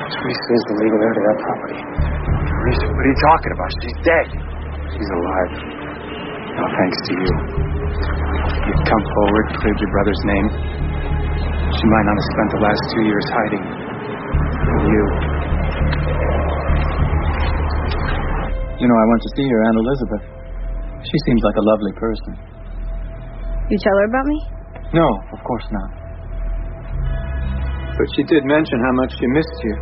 Teresa is the legal heir to that property. Teresa, what are you talking about? She's dead. She's alive. No thanks to you. You've come forward, cleared your brother's name. She might not have spent the last 2 years hiding from you. You know, I went to see your Aunt Elizabeth. She seems like a lovely person. You tell her about me? No, of course not. But she did mention how much she missed you.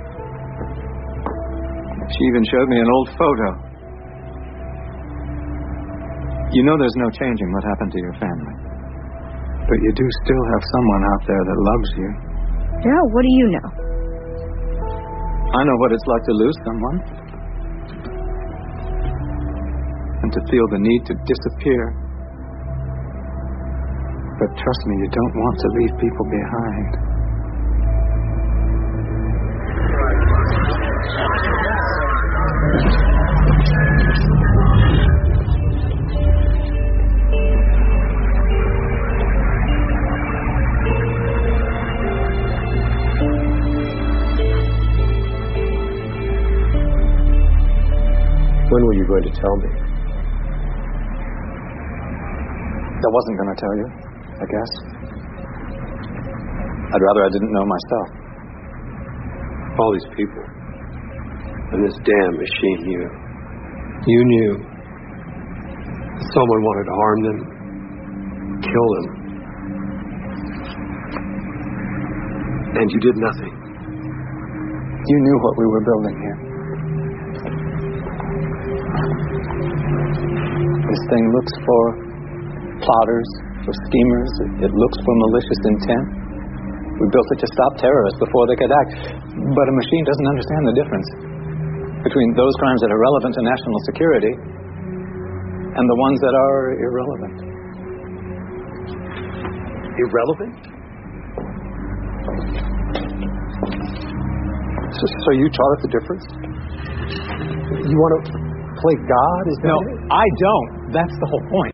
She even showed me an old photo. You know there's no changing what happened to your family. But you do still have someone out there that loves you. Yeah, what do you know? I know what it's like to lose someone. And to feel the need to disappear. But trust me, you don't want to leave people behind. When were you going to tell me? I wasn't going to tell you, I guess. I'd rather I didn't know myself. All these people. And this damn machine knew. You knew. Someone wanted to harm them. Kill them. And you did nothing. You knew what we were building here. This thing looks for plotters, for schemers. It looks for malicious intent. We built it to stop terrorists before they could act. But a machine doesn't understand the difference between those crimes that are relevant to national security and the ones that are irrelevant. Irrelevant? So you taught us the difference? You want to play God? Is that No, it? I don't. That's the whole point.